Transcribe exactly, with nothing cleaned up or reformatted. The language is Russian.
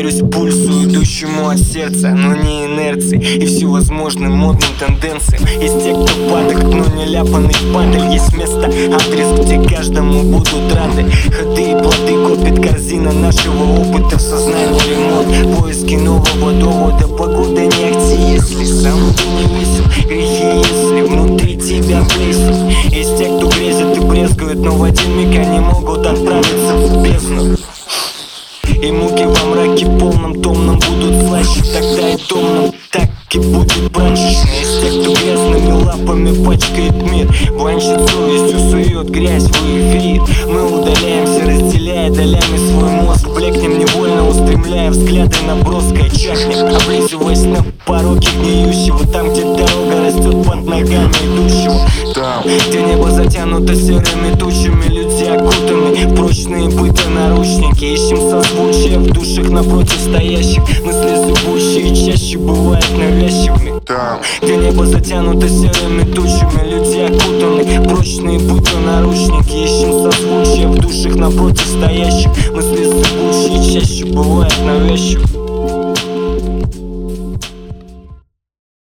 Молюсь пульсу, идущему от сердца, но не инерции и всевозможным модным тенденциям. Есть те, кто падок, но не ляпанный падаль. Есть место, адрес, где каждому будут рады. Ходы и плоды копит корзина нашего опыта. В сознании ремонт, поиски нового довода. Погода не ахти, если сам ты не весел. Грехи, если внутри тебя плесень. Есть те, кто грезит и брезгует, но в один миг они могут отправиться в бездну. И муки во мраке полном томном будут слаще. Тогда и томном так и будет прачечно. Из тех, кто грязными лапами пачкает мир, бланчит совестью, сует грязь в эфир. Мы удаляемся, разделяя долями свой мозг. Блекнем невольно, устремляя взгляды на броское. Чахнем, облизываясь на пороге гниющего. Там, где дорога растет под ногами идущего. Там, где небо затянуто серыми тучами. Люди окутаны в прочные быто-наручники. Ищем созвучия в душах напротив стоящих. Мысли зыбущие чаще бывают навязчивыми. Там, где небо затянуто серыми тучами. Люди окутаны в прочные быто-наручники. Ищем созвучия в душах напротив стоящих. Мысли зыбущие чаще бывают навязчивыми.